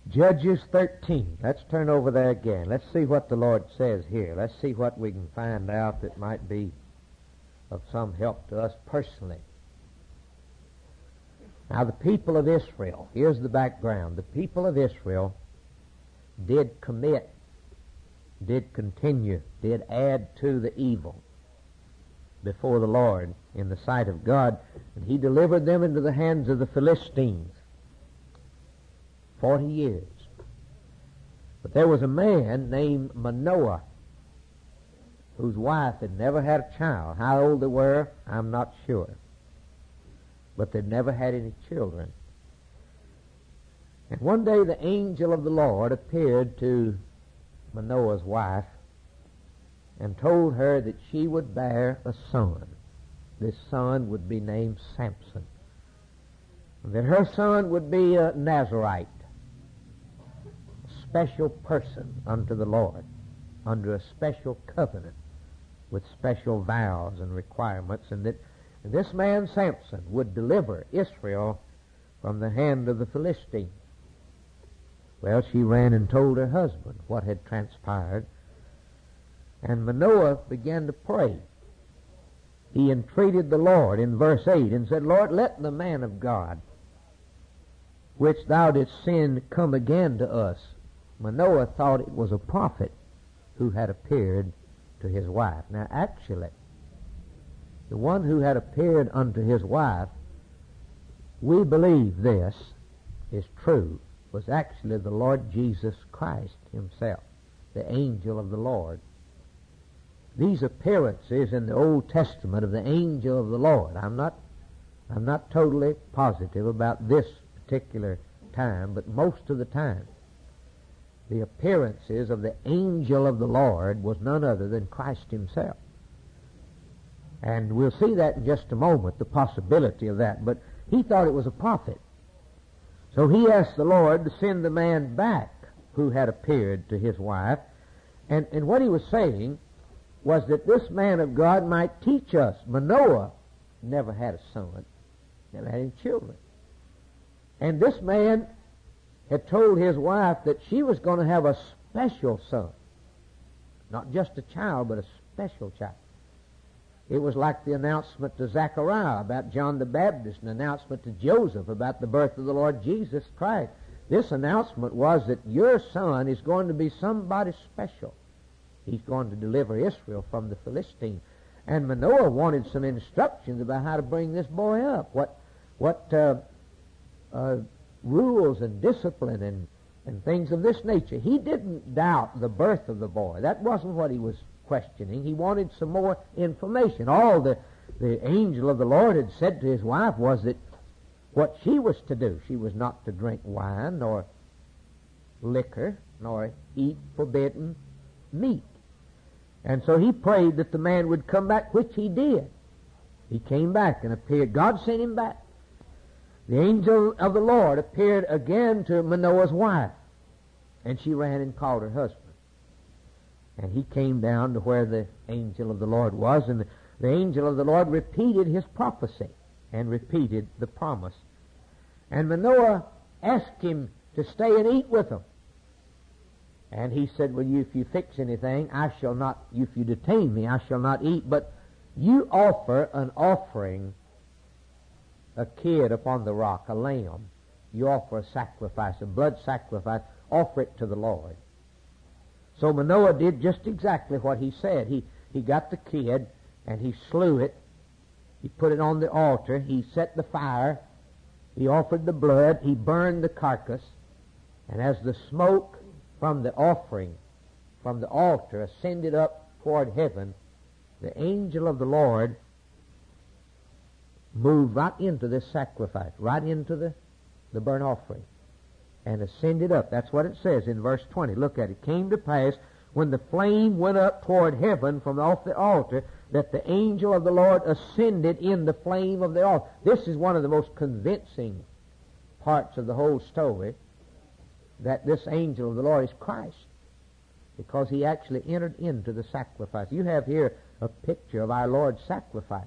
Judges 13. Let's turn over there again. Let's see what the Lord says here. Let's see what we can find out that might be of some help to us personally. Now, the people of Israel, here's the background. The people of Israel did commit, did continue, did add to the evil before the Lord in the sight of God, and He delivered them into the hands of the Philistines 40 years. But there was a man named Manoah whose wife had never had a child. How old they were, I'm not sure. But they'd never had any children. And one day the angel of the Lord appeared to Manoah's wife and told her that she would bear a son. This son would be named Samson. And that her son would be a Nazarite, a special person unto the Lord, under a special covenant with special vows and requirements, and that this man Samson would deliver Israel from the hand of the Philistines. Well, she ran and told her husband what had transpired, and Manoah began to pray. He entreated the Lord in verse 8 and said, Lord, let the man of God which thou didst send come again to us. Manoah thought it was a prophet who had appeared to his wife. Now, actually, the one who had appeared unto his wife, we believe this is true, was actually the Lord Jesus Christ Himself, the angel of the Lord. These appearances in the Old Testament of the angel of the Lord, I'm not totally positive about this particular time, but most of the time, the appearances of the angel of the Lord was none other than Christ Himself. And we'll see that in just a moment, the possibility of that. But he thought it was a prophet. So he asked the Lord to send the man back who had appeared to his wife. And what he was saying was that this man of God might teach us. Manoah never had a son, never had any children. And this man had told his wife that she was going to have a special son. Not just a child, but a special child. It was like the announcement to Zechariah about John the Baptist, an announcement to Joseph about the birth of the Lord Jesus Christ. This announcement was that your son is going to be somebody special. He's going to deliver Israel from the Philistines. And Manoah wanted some instructions about how to bring this boy up, what rules and discipline and things of this nature. He didn't doubt the birth of the boy. That wasn't what he was questioning. He wanted some more information. All the angel of the Lord had said to his wife was that what she was to do, she was not to drink wine, nor liquor, nor eat forbidden meat. And so he prayed that the man would come back, which he did. He came back and appeared. God sent him back. The angel of the Lord appeared again to Manoah's wife, and she ran and called her husband. And he came down to where the angel of the Lord was, and the angel of the Lord repeated his prophecy and repeated the promise. And Manoah asked him to stay and eat with him. And he said, well, if you fix anything, I shall not, if you detain me, I shall not eat. But you offer an offering, a kid upon the rock, a lamb. You offer a sacrifice, a blood sacrifice. Offer it to the Lord. So Manoah did just exactly what he said. He got the kid and he slew it. He put it on the altar. He set the fire. He offered the blood. He burned the carcass. And as the smoke from the offering, from the altar, ascended up toward heaven, the angel of the Lord moved right into this sacrifice, right into the burnt offering, and ascended up. That's what it says in verse 20. Look at it. Came to pass, when the flame went up toward heaven from off the altar, that the angel of the Lord ascended in the flame of the altar. This is one of the most convincing parts of the whole story, that this angel of the Lord is Christ, because he actually entered into the sacrifice. You have here a picture of our Lord's sacrifice.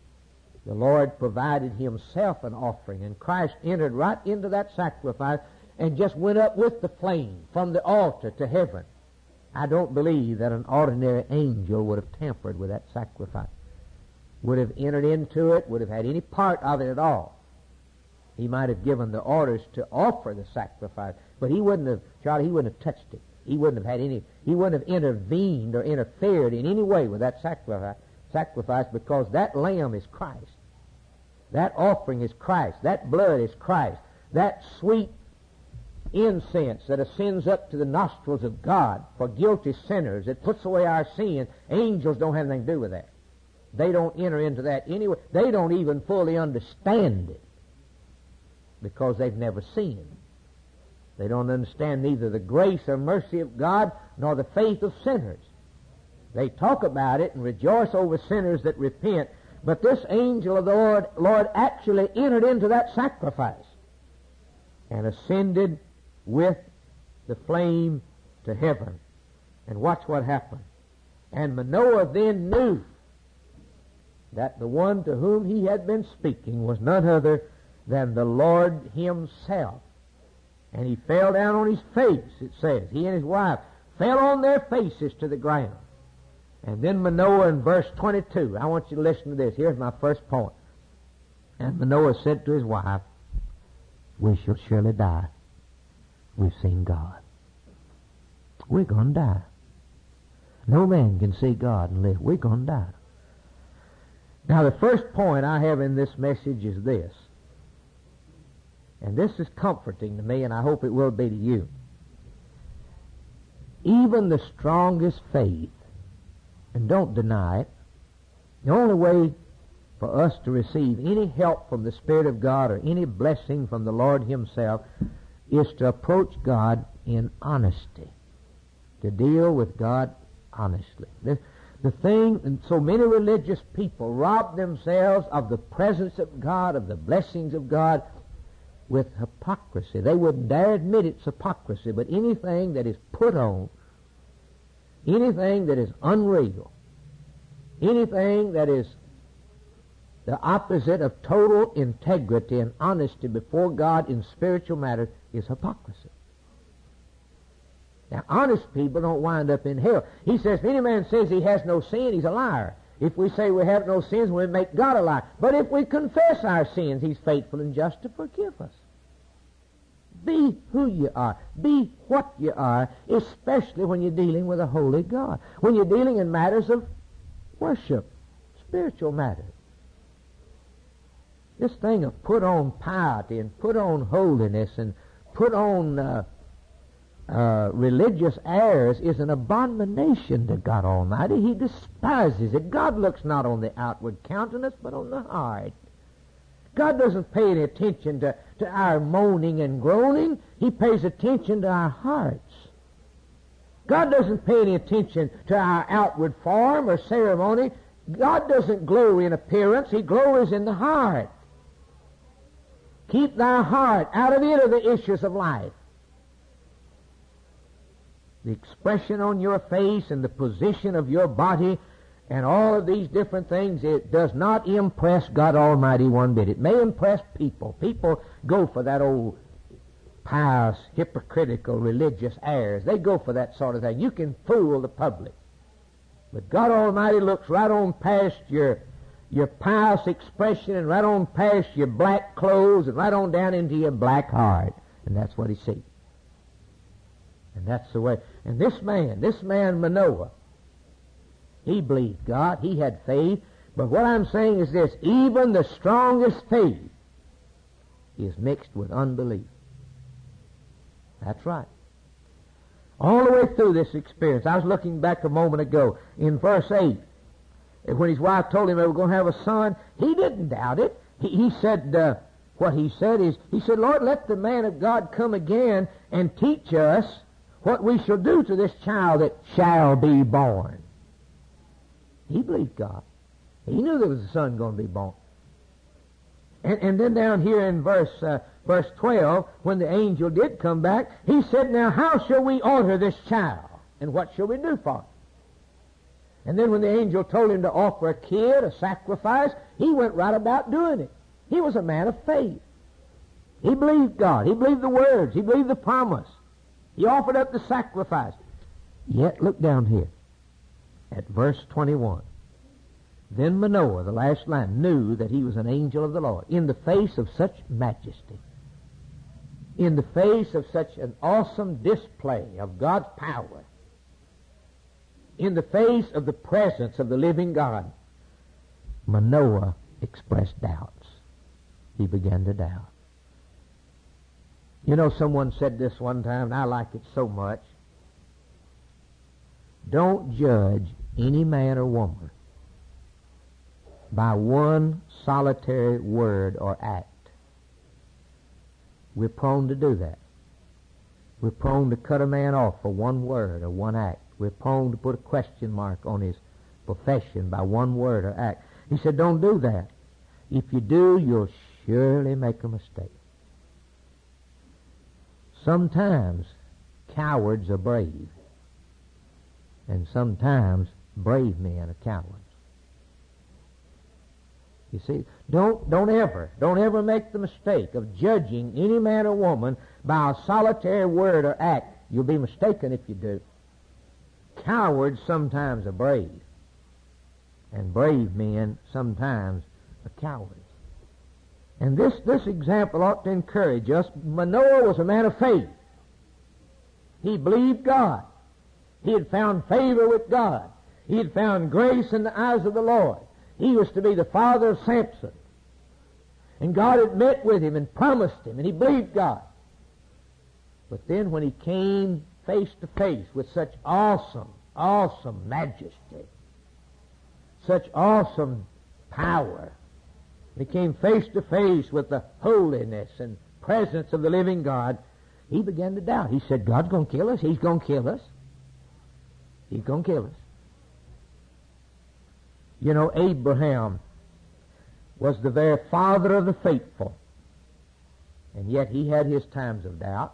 The Lord provided himself an offering, and Christ entered right into that sacrifice and just went up with the flame from the altar to heaven, I don't believe that an ordinary angel would have tampered with that sacrifice, would have entered into it, would have had any part of it at all. He might have given the orders to offer the sacrifice, but he wouldn't have, Charlie, he wouldn't have touched it. He wouldn't have had any, he wouldn't have intervened or interfered in any way with that sacrifice, because that lamb is Christ. That offering is Christ. That blood is Christ. That sweet incense that ascends up to the nostrils of God for guilty sinners, that puts away our sin, angels don't have anything to do with that. They don't enter into that anyway. They don't even fully understand it because they've never sinned. They don't understand neither the grace or mercy of God nor the faith of sinners. They talk about it and rejoice over sinners that repent, but this angel of the Lord actually entered into that sacrifice and ascended with the flame to heaven. And watch what happened. And Manoah then knew that the one to whom he had been speaking was none other than the Lord himself. And he fell down on his face, it says. He and his wife fell on their faces to the ground. And then Manoah in verse 22, I want you to listen to this. Here's my first point. And Manoah said to his wife, "We shall surely die. We've seen God. We're going to die. No man can see God and live. We're going to die." Now, the first point I have in this message is this. And this is comforting to me, and I hope it will be to you. Even the strongest faith, and don't deny it, the only way for us to receive any help from the Spirit of God or any blessing from the Lord himself is to approach God in honesty, to deal with God honestly. The thing, and so many religious people rob themselves of the presence of God, of the blessings of God, with hypocrisy. They wouldn't dare admit it's hypocrisy, but anything that is put on, anything that is unreal, anything that is the opposite of total integrity and honesty before God in spiritual matters is hypocrisy. Now, honest people don't wind up in hell. He says, if any man says he has no sin, he's a liar. If we say we have no sins, we make God a liar. But if we confess our sins, he's faithful and just to forgive us. Be who you are. Be what you are, especially when you're dealing with a holy God. When you're dealing in matters of worship, spiritual matters. This thing of put on piety and put on holiness and put on religious airs is an abomination to God Almighty. He despises it. God looks not on the outward countenance, but on the heart. God doesn't pay any attention to our moaning and groaning. He pays attention to our hearts. God doesn't pay any attention to our outward form or ceremony. God doesn't glory in appearance. He glories in the heart. Keep thy heart. Out of it are the issues of life. The expression on your face and the position of your body and all of these different things, it does not impress God Almighty one bit. It may impress people. People go for that old pious, hypocritical, religious airs. They go for that sort of thing. You can fool the public. But God Almighty looks right on past your pious expression and right on past your black clothes and right on down into your black heart. And that's what he sees. And that's the way. And this man Manoah, he believed God. He had faith. But what I'm saying is this. Even the strongest faith is mixed with unbelief. That's right. All the way through this experience. I was looking back a moment ago in verse 8. When his wife told him they were going to have a son, he didn't doubt it. He said, what he said is, he said, "Lord, let the man of God come again and teach us what we shall do to this child that shall be born." He believed God. He knew there was a son going to be born. And then down here in verse 12, when the angel did come back, he said, "Now how shall we alter this child? And what shall we do for him?" And then when the angel told him to offer a kid, a sacrifice, he went right about doing it. He was a man of faith. He believed God. He believed the words. He believed the promise. He offered up the sacrifice. Yet, look down here at verse 21. Then Manoah, the last line, knew that he was an angel of the Lord in the face of such majesty, in the face of such an awesome display of God's power, in the face of the presence of the living God. Manoah expressed doubts. He began to doubt. You know, someone said this one time, and I like it so much. Don't judge any man or woman by one solitary word or act. We're prone to do that. We're prone to cut a man off for one word or one act. We're prone to put a question mark on his profession by one word or act. He said, don't do that. If you do, you'll surely make a mistake. Sometimes cowards are brave, and sometimes brave men are cowards. You see, don't ever make the mistake of judging any man or woman by a solitary word or act. You'll be mistaken if you do. Cowards sometimes are brave, and brave men sometimes are cowards. And this example ought to encourage us. Manoah was a man of faith. He believed God. He had found favor with God. He had found grace in the eyes of the Lord. He was to be the father of Samson. And God had met with him and promised him, and he believed God. But then when he came face to face with such awesome majesty, such awesome power, he came face to face with the holiness and presence of the living God, he began to doubt. He said, God's going to kill us. He's going to kill us. He's going to kill us. You know, Abraham was the very father of the faithful, and yet he had his times of doubt.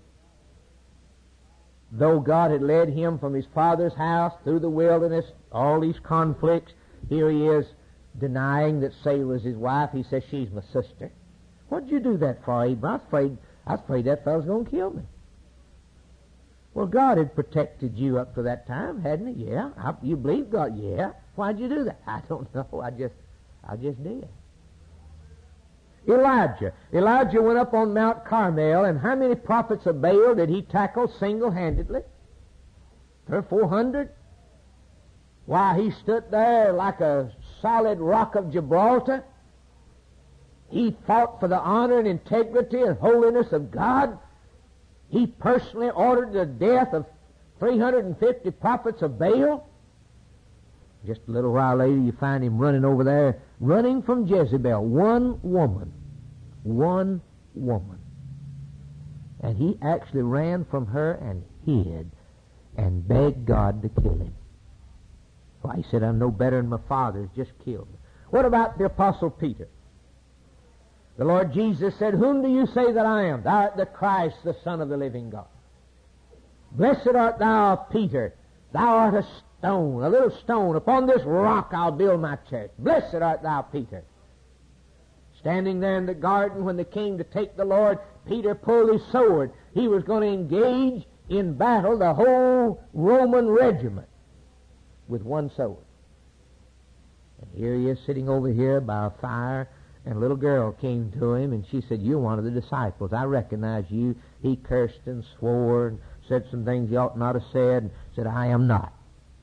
Though God had led him from his father's house through the wilderness, all these conflicts, here he is denying that Sarah was his wife. He says, she's my sister. What did you do that for, Abraham? I was afraid that fellow's going to kill me. Well, God had protected you up to that time, hadn't he? Yeah. You believe God? Yeah. Why'd you do that? I don't know. I just did. Elijah went up on Mount Carmel, and how many prophets of Baal did he tackle single-handedly? 300 or 400? Why, he stood there like a solid rock of Gibraltar. He fought for the honor and integrity and holiness of God. He personally ordered the death of 350 prophets of Baal. Just a little while later, you find him running over there, running from Jezebel. One woman. And he actually ran from her and hid and begged God to kill him. Why, he said, I'm no better than my father. He's just killed me. What about the Apostle Peter? The Lord Jesus said, whom do you say that I am? Thou art the Christ, the Son of the living God. Blessed art thou, Peter. Thou art a stone, a little stone. Upon this rock I'll build my church. Blessed art thou, Peter. Standing there in the garden when they came to take the Lord, Peter pulled his sword. He was going to engage in battle the whole Roman regiment with one sword. And here he is sitting over here by a fire, and a little girl came to him, and she said, you're one of the disciples. I recognize you. He cursed and swore and said some things he ought not have said, and said, I am not.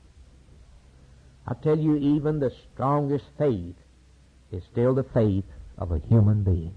I tell you, even the strongest faith is still the faith of a human being.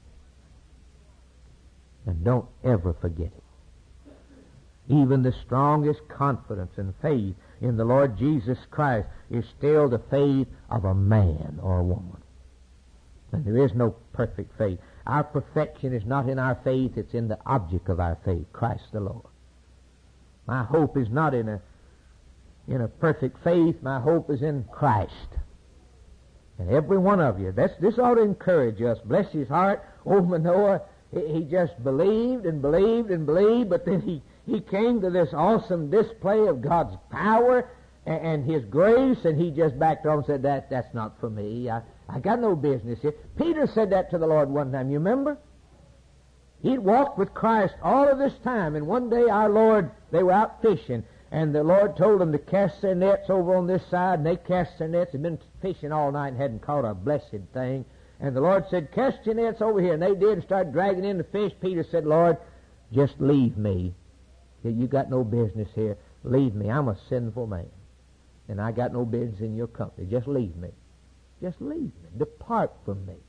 And don't ever forget it. Even the strongest confidence and faith in the Lord Jesus Christ is still the faith of a man or a woman. And there is no perfect faith. Our perfection is not in our faith, it's in the object of our faith, Christ the Lord. My hope is not in a perfect faith. My hope is in Christ. And every one of you, this ought to encourage us. Bless his heart. Old Manoah, he just believed and believed and believed, but then he came to this awesome display of God's power and his grace, and he just backed off and said, that's not for me. I got no business here. Peter said that to the Lord one time, you remember? He'd walked with Christ all of this time, and one day our Lord, they were out fishing, and the Lord told them to cast their nets over on this side, and they cast their nets. They'd been fishing all night and hadn't caught a blessed thing. And the Lord said, cast your nets over here. And they did and started dragging in the fish. Peter said, Lord, just leave me. You got no business here. Leave me. I'm a sinful man. And I got no business in your company. Just leave me. Just leave me. Depart from me.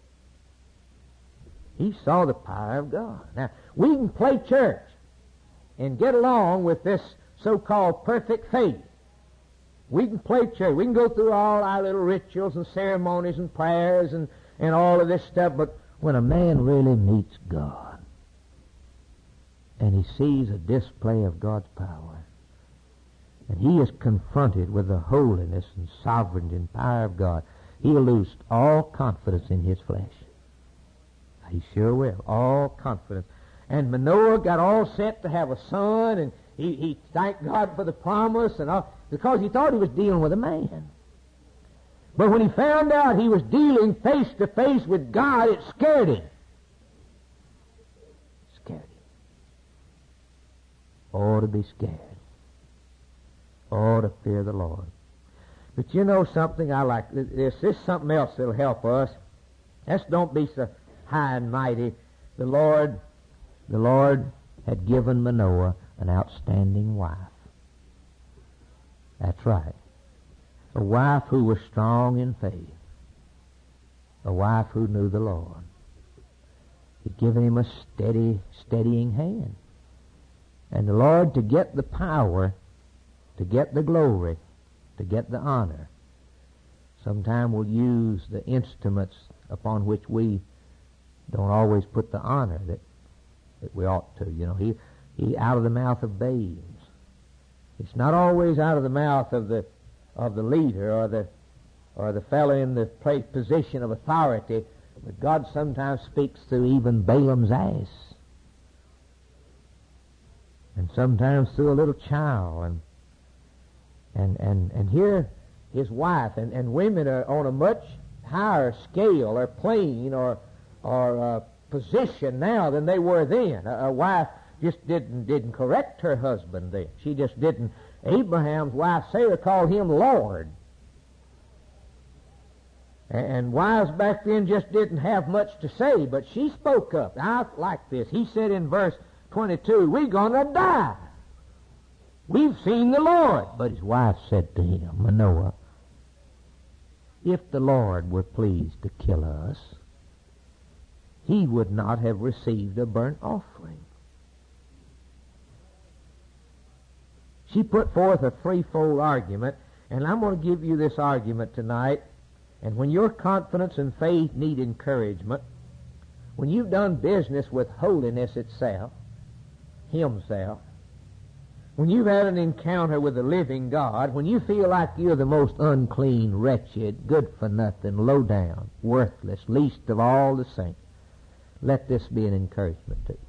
He saw the power of God. Now, we can play church and get along with this so-called perfect faith. We can play church. We can go through all our little rituals and ceremonies and prayers and all of this stuff, but when a man really meets God and he sees a display of God's power and he is confronted with the holiness and sovereignty and power of God, he'll lose all confidence in his flesh. He sure will. All confidence. And Manoah got all set to have a son, and he thanked God for the promise and all, because he thought he was dealing with a man. But when he found out he was dealing face to face with God, it scared him. It scared him. Oh, to be scared. Oh, to fear the Lord. But you know something I like? This is something else that'll help us. Let's don't be so high and mighty. The Lord had given Manoah an outstanding wife. That's right. A wife who was strong in faith. A wife who knew the Lord. He'd given him a steadying hand. And the Lord, to get the power, to get the glory, to get the honor, sometime will use the instruments upon which we don't always put the honor that we ought to. You know, he out of the mouth of babes. It's not always out of the mouth of the leader or the fellow in the position of authority, but God sometimes speaks through even Balaam's ass, and sometimes through a little child, and here his wife, and women are on a much higher scale or plane or position now than they were then. A wife just didn't correct her husband then. She just didn't. Abraham's wife Sarah called him Lord. And wives back then just didn't have much to say, but she spoke up. I like this. He said in verse 22, we're going to die. We've seen the Lord. But his wife said to him, Manoah, if the Lord were pleased to kill us, he would not have received a burnt offering. She put forth a threefold argument, and I'm going to give you this argument tonight. And when your confidence and faith need encouragement, when you've done business with holiness itself, himself, when you've had an encounter with the living God, when you feel like you're the most unclean, wretched, good-for-nothing, low-down, worthless, least of all the saints, let this be an encouragement to you.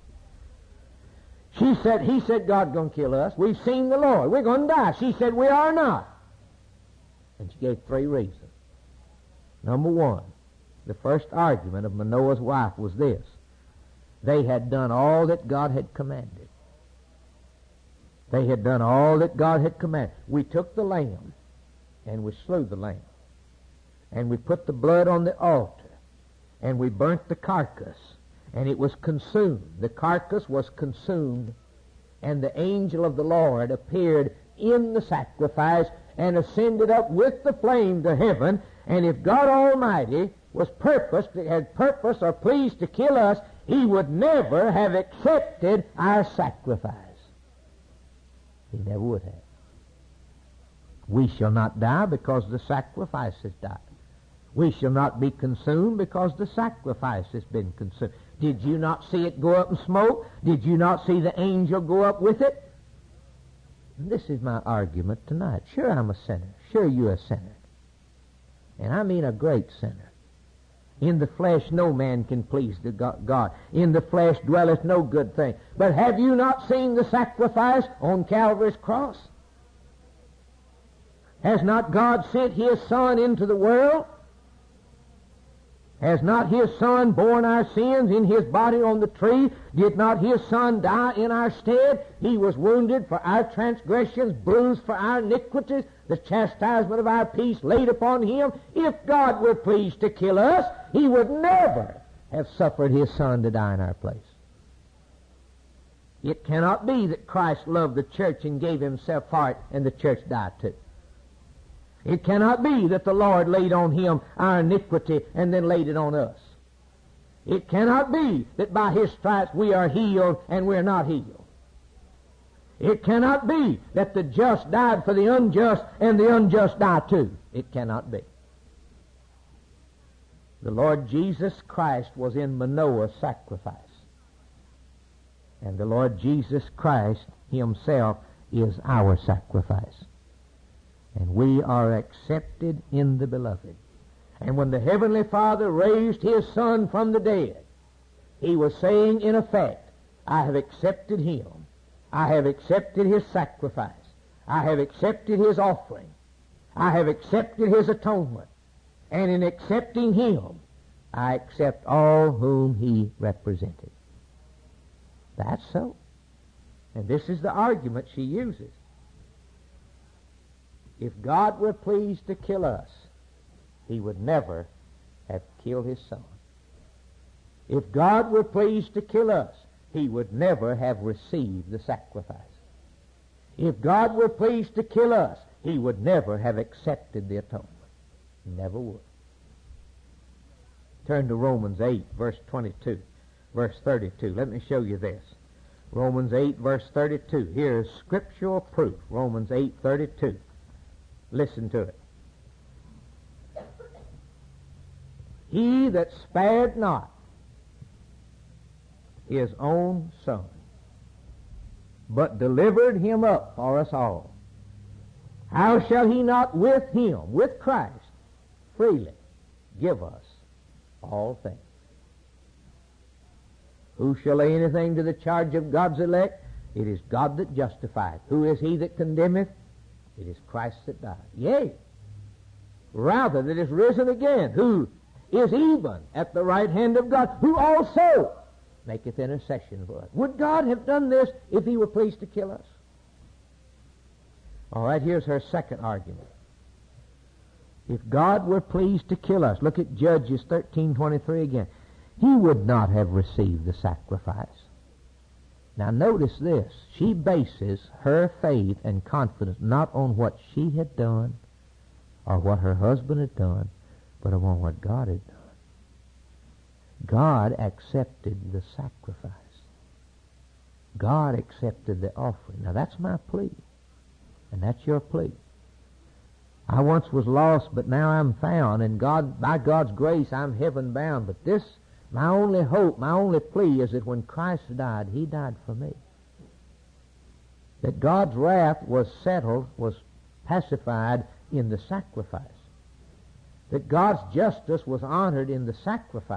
He said, God's going to kill us. We've seen the Lord. We're going to die. She said, we are not. And she gave three reasons. Number one, the first argument of Manoah's wife was this. They had done all that God had commanded. They had done all that God had commanded. We took the lamb, and we slew the lamb. And we put the blood on the altar, and we burnt the carcass, and it was consumed. The carcass was consumed, and the angel of the Lord appeared in the sacrifice and ascended up with the flame to heaven. And if God Almighty had purpose or pleased to kill us, he would never have accepted our sacrifice. He never would have. We shall not die because the sacrifice has died. We shall not be consumed because the sacrifice has been consumed. Did you not see it go up in smoke? Did you not see the angel go up with it? And this is my argument tonight. Sure, I'm a sinner. Sure, you're a sinner. And I mean a great sinner. In the flesh no man can please the God. In the flesh dwelleth no good thing. But have you not seen the sacrifice on Calvary's cross? Has not God sent his Son into the world? Has not His Son borne our sins in His body on the tree? Did not His Son die in our stead? He was wounded for our transgressions, bruised for our iniquities. The chastisement of our peace laid upon Him. If God were pleased to kill us, He would never have suffered His Son to die in our place. It cannot be that Christ loved the church and gave Himself for it, and the church died too. It cannot be that the Lord laid on Him our iniquity and then laid it on us. It cannot be that by His stripes we are healed and we're not healed. It cannot be that the just died for the unjust and the unjust die too. It cannot be. The Lord Jesus Christ was in Manoah's sacrifice. And the Lord Jesus Christ Himself is our sacrifice. And we are accepted in the Beloved. And when the Heavenly Father raised His Son from the dead, He was saying in effect, I have accepted Him. I have accepted His sacrifice. I have accepted His offering. I have accepted His atonement. And in accepting Him, I accept all whom He represented. That's so. And this is the argument she uses. If God were pleased to kill us, He would never have killed His Son. If God were pleased to kill us, He would never have received the sacrifice. If God were pleased to kill us, He would never have accepted the atonement. He never would. Turn to Romans 8, verse 22, verse 32. Let me show you this. Romans 8, verse 32. Here is scriptural proof. Romans 8, 32. Listen to it. He that spared not His own Son, but delivered Him up for us all, how shall He not with Him, with Christ, freely give us all things? Who shall lay anything to the charge of God's elect? It is God that justifieth. Who is he that condemneth? It is Christ that died. Yea, rather that is risen again, who is even at the right hand of God, who also maketh intercession for us. Would God have done this if He were pleased to kill us? All right, here's her second argument. If God were pleased to kill us, look at Judges 13:23 again. He would not have received the sacrifice. Now notice this. She bases her faith and confidence not on what she had done or what her husband had done, but upon what God had done. God accepted the sacrifice. God accepted the offering. Now that's my plea, and that's your plea. I once was lost, but now I'm found, and God, by God's grace, I'm heaven bound. But this, my only hope, my only plea is that when Christ died, He died for me. That God's wrath was settled, was pacified in the sacrifice. That God's justice was honored in the sacrifice.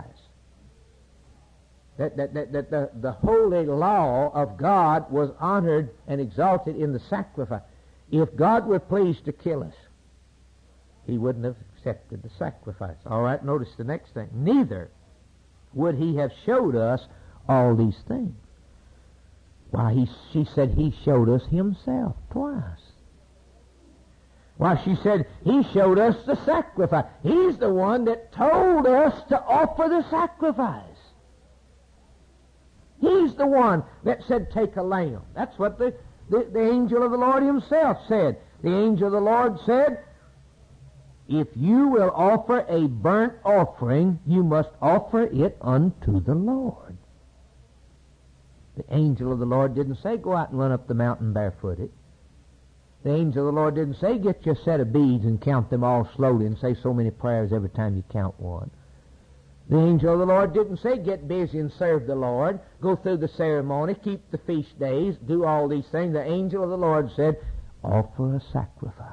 That the holy law of God was honored and exalted in the sacrifice. If God were pleased to kill us, He wouldn't have accepted the sacrifice. All right, notice the next thing. Neither would He have showed us all these things. Why, she said He showed us Himself twice. Why, she said He showed us the sacrifice. He's the one that told us to offer the sacrifice. He's the one that said, take a lamb. That's what the angel of the Lord Himself said. The angel of the Lord said, if you will offer a burnt offering, you must offer it unto the Lord. The angel of the Lord didn't say, go out and run up the mountain barefooted. The angel of the Lord didn't say, get your set of beads and count them all slowly and say so many prayers every time you count one. The angel of the Lord didn't say, get busy and serve the Lord, go through the ceremony, keep the feast days, do all these things. The angel of the Lord said, offer a sacrifice.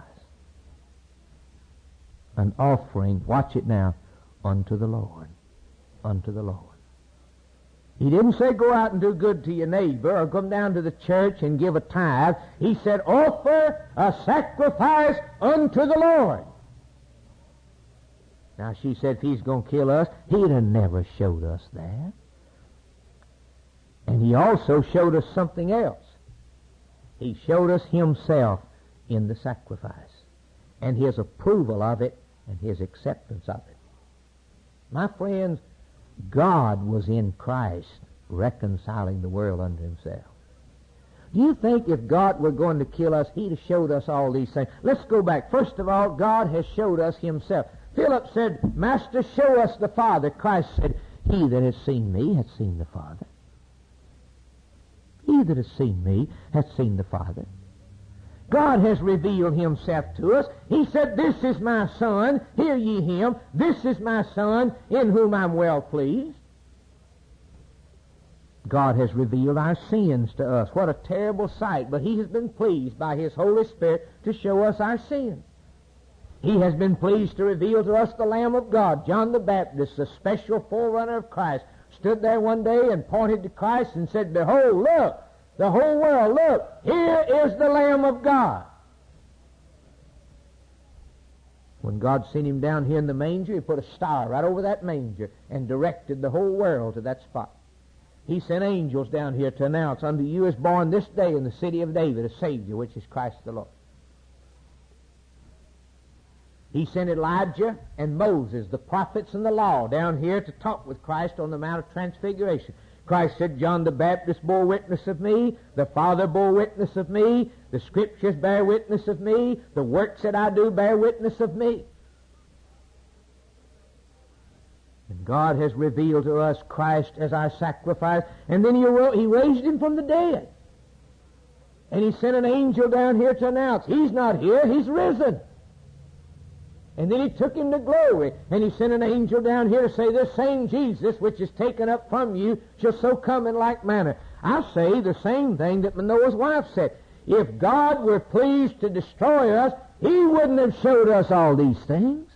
An offering, watch it now, unto the Lord. Unto the Lord. He didn't say go out and do good to your neighbor or come down to the church and give a tithe. He said offer a sacrifice unto the Lord. Now, she said, if he's going to kill us, he'd have never showed us that. And he also showed us something else. He showed us himself in the sacrifice, and his approval of it, and his acceptance of it. My friends, God was in Christ reconciling the world unto himself. Do you think if God were going to kill us, he'd have showed us all these things? Let's go back. First of all, God has showed us himself. Philip said, Master, show us the Father. Christ said, he that has seen me hath seen the Father. He that has seen me hath seen the Father. God has revealed himself to us. He said, this is my Son, hear ye him. This is my Son, in whom I'm well pleased. God has revealed our sins to us. What a terrible sight. But he has been pleased by his Holy Spirit to show us our sins. He has been pleased to reveal to us the Lamb of God. John the Baptist, the special forerunner of Christ, stood there one day and pointed to Christ and said, behold, look, the whole world, look, here is the Lamb of God. When God sent him down here in the manger, he put a star right over that manger and directed the whole world to that spot. He sent angels down here to announce, unto you is born this day in the city of David a Savior, which is Christ the Lord. He sent Elijah and Moses, the prophets and the law, down here to talk with Christ on the Mount of Transfiguration. Christ said, John the Baptist bore witness of me, the Father bore witness of me, the Scriptures bear witness of me, the works that I do bear witness of me. And God has revealed to us Christ as our sacrifice, and then he raised him from the dead. And he sent an angel down here to announce, he's not here, he's risen. And then he took him to glory, and he sent an angel down here to say, this same Jesus which is taken up from you shall so come in like manner. I say the same thing that Manoah's wife said. If God were pleased to destroy us, he wouldn't have showed us all these things.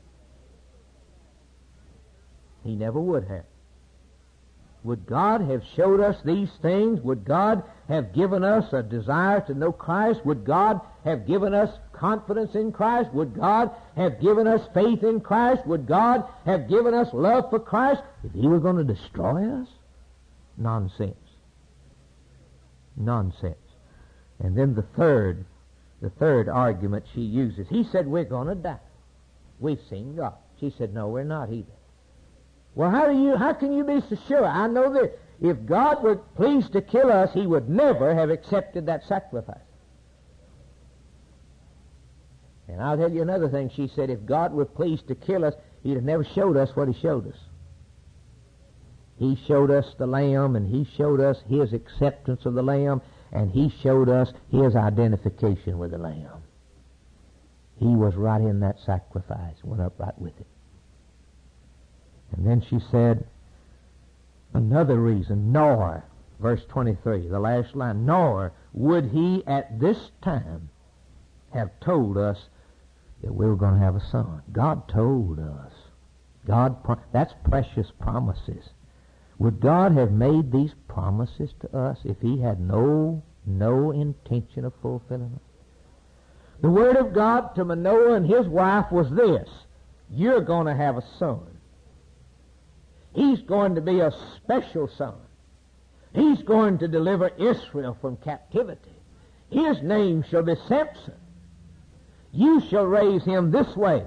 He never would have. Would God have showed us these things? Would God have given us a desire to know Christ? Would God have given us confidence in Christ? Would God have given us faith in Christ? Would God have given us love for Christ if he were going to destroy us? Nonsense. Nonsense. And then the third argument she uses. He said, we're going to die. We've seen God. She said, no, we're not either. Well, how can you be so sure? I know that if God were pleased to kill us, he would never have accepted that sacrifice. And I'll tell you another thing. She said, if God were pleased to kill us, he'd have never showed us what he showed us. He showed us the Lamb, and he showed us his acceptance of the Lamb, and he showed us his identification with the Lamb. He was right in that sacrifice, went up right with it. And then she said, another reason, nor, verse 23, the last line, nor would he at this time have told us that we were going to have a son. God told us. That's precious promises. Would God have made these promises to us if he had no intention of fulfilling them? The word of God to Manoah and his wife was this: you're going to have a son. He's going to be a special son. He's going to deliver Israel from captivity. His name shall be Samson. You shall raise him this way.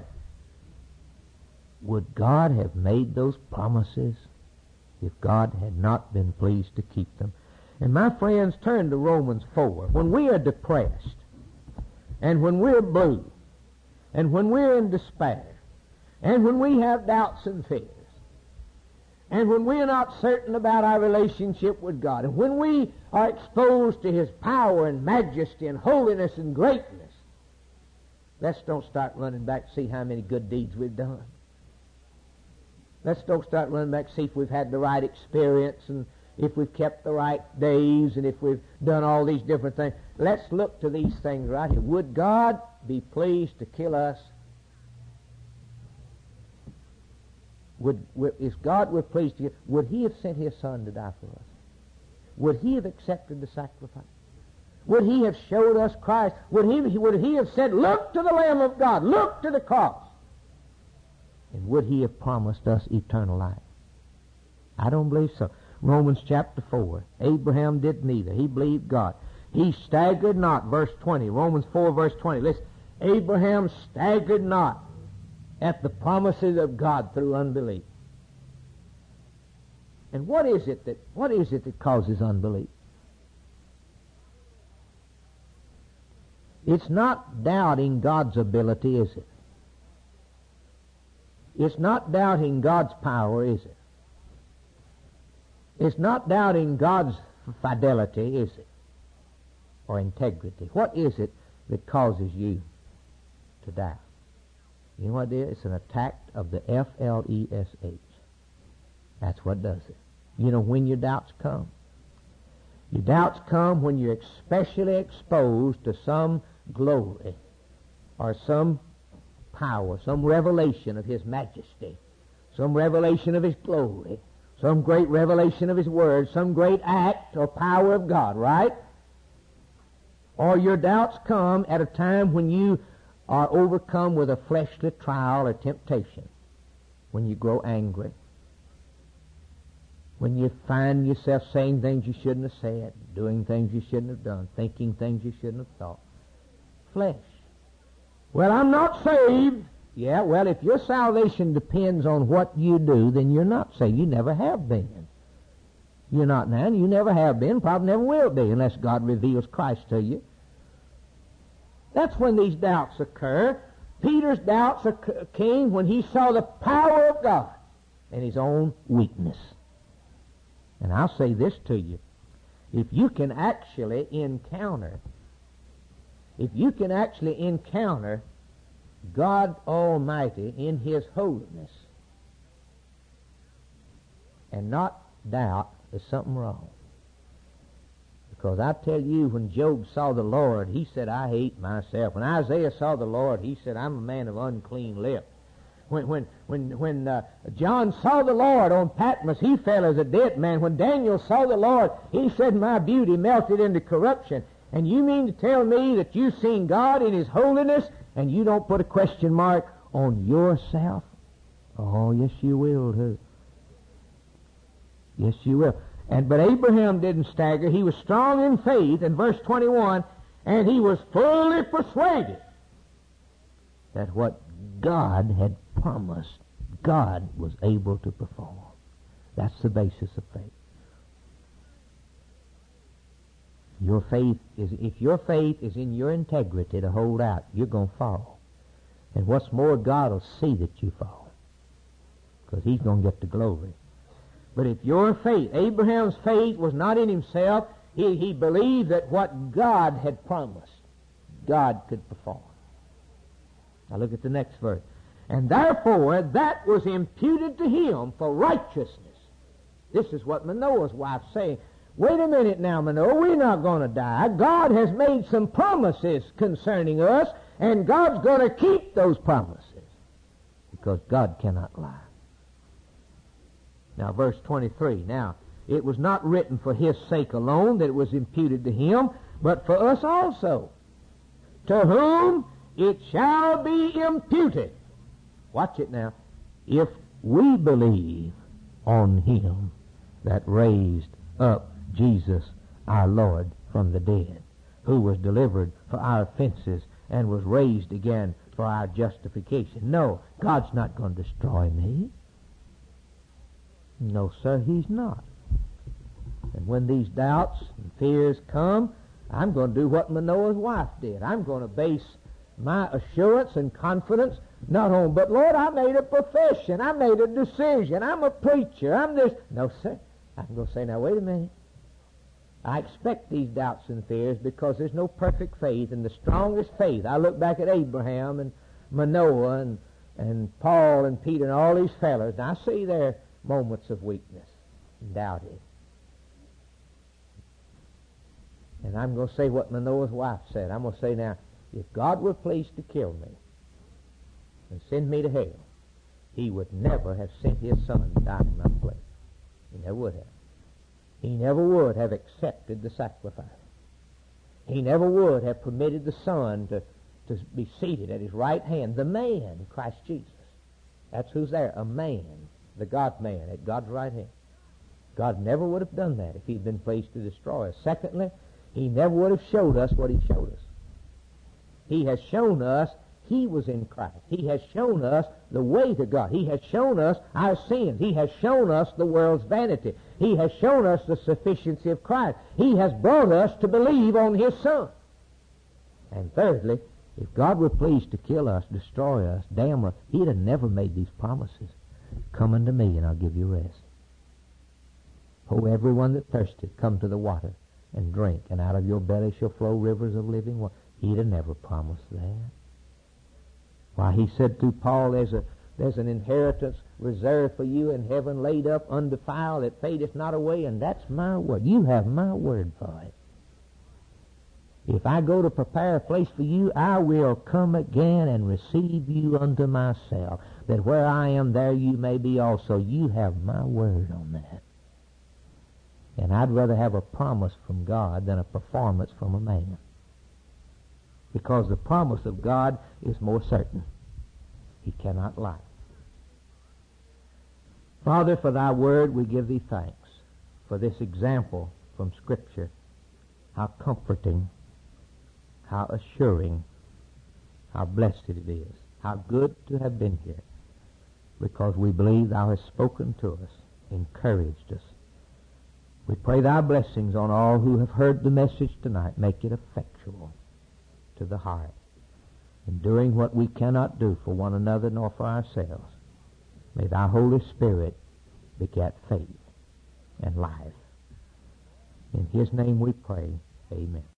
Would God have made those promises if God had not been pleased to keep them? And my friends, turn to Romans 4. When we are depressed, and when we're blue, and when we're in despair, and when we have doubts and fears, and when we are not certain about our relationship with God, and when we are exposed to his power and majesty and holiness and greatness, let's don't start running back to see how many good deeds we've done. Let's don't start running back to see if we've had the right experience and if we've kept the right days and if we've done all these different things. Let's look to these things right here. Would God be pleased to kill us? If God were pleased to, would he have sent his son to die for us? Would he have accepted the sacrifice? Would he have showed us Christ? Would he have said, look to the Lamb of God, look to the cross? And would he have promised us eternal life? I don't believe so. Romans chapter 4. Abraham did neither. He believed God. He staggered not, verse 20. Romans 4, verse 20. Listen, Abraham staggered not at the promises of God through unbelief. And what is it that causes unbelief? It's not doubting God's ability, is it? It's not doubting God's power, is it? It's not doubting God's fidelity, is it? Or integrity. What is it that causes you to doubt? You know what it is? It's an attack of the flesh. That's what does it. You know when your doubts come? Your doubts come when you're especially exposed to some glory or some power, some revelation of His majesty, some revelation of His glory, some great revelation of His word, some great act or power of God, right? Or your doubts come at a time when you are overcome with a fleshly trial or temptation, when you grow angry, when you find yourself saying things you shouldn't have said, doing things you shouldn't have done, thinking things you shouldn't have thought. Flesh. Well, I'm not saved. Yeah, well, if your salvation depends on what you do, then you're not saved. You never have been. You're not now, and you never have been, probably never will be, unless God reveals Christ to you. That's when these doubts occur. Peter's doubts came when he saw the power of God and his own weakness. And I'll say this to you. If you can actually encounter God Almighty in His holiness and not doubt, there's something wrong. Because I tell you, when Job saw the Lord, he said, I hate myself. When Isaiah saw the Lord, he said, I'm a man of unclean lips. When John saw the Lord on Patmos, he fell as a dead man. When Daniel saw the Lord, he said, my beauty melted into corruption. And you mean to tell me that you've seen God in His holiness and you don't put a question mark on yourself? Oh, yes, you will, too. Yes, you will. But Abraham didn't stagger. He was strong in faith, in verse 21, and he was fully persuaded that what God had promised, God was able to perform. That's the basis of faith. If your faith is in your integrity to hold out, you're going to fall. And what's more, God will see that you fall, because He's going to get the glory. But if your faith, Abraham's faith was not in himself, he believed that what God had promised, God could perform. Now look at the next verse. And therefore that was imputed to him for righteousness. This is what Manoah's wife saying. Wait a minute now, Manoah, we're not going to die. God has made some promises concerning us, and God's going to keep those promises, because God cannot lie. Now, verse 23. Now, it was not written for his sake alone that it was imputed to him, but for us also, to whom it shall be imputed. Watch it now. If we believe on Him that raised up Jesus our Lord from the dead, who was delivered for our offenses and was raised again for our justification. No, God's not going to destroy me. No, sir, He's not. And when these doubts and fears come, I'm going to do what Manoah's wife did. I'm going to base my assurance and confidence not on, but Lord, I made a profession. I made a decision. I'm a preacher. I'm this. No, sir. I'm going to say, now, wait a minute. I expect these doubts and fears because there's no perfect faith, and the strongest faith. I look back at Abraham and Manoah and Paul and Peter and all these fellows, and I see their moments of weakness and doubting. And I'm going to say what Manoah's wife said. I'm going to say, now, if God were pleased to kill me and send me to hell, He would never have sent His Son to die in my place. He never would have. He never would have accepted the sacrifice. He never would have permitted the Son to be seated at His right hand, the man, Christ Jesus. That's who's there, a man, the God-man at God's right hand. God never would have done that if he'd been pleased to destroy us. Secondly, he never would have showed us what he showed us. He has shown us he was in Christ. He has shown us the way to God. He has shown us our sins. He has shown us the world's vanity. He has shown us the sufficiency of Christ. He has brought us to believe on his Son. And thirdly, if God were pleased to kill us, destroy us, damn us, he'd have never made these promises. Come unto me and I'll give you rest. Oh, everyone that thirsteth, come to the water and drink, and out of your belly shall flow rivers of living water. He'd have never promised that. Why, he said through Paul, there's an inheritance reserved for you in heaven, laid up undefiled, that fadeth not away, and that's my word. You have my word for it. If I go to prepare a place for you, I will come again and receive you unto myself, that where I am, there you may be also. You have my word on that. And I'd rather have a promise from God than a performance from a man, because the promise of God is more certain. He cannot lie. Father, for thy word we give thee thanks for this example from Scripture, how comforting, how assuring, how blessed it is, how good to have been here, because we believe thou hast spoken to us, encouraged us. We pray thy blessings on all who have heard the message tonight. Make it effectual to the heart, and doing what we cannot do for one another nor for ourselves. May thy Holy Spirit beget faith and life. In his name we pray. Amen.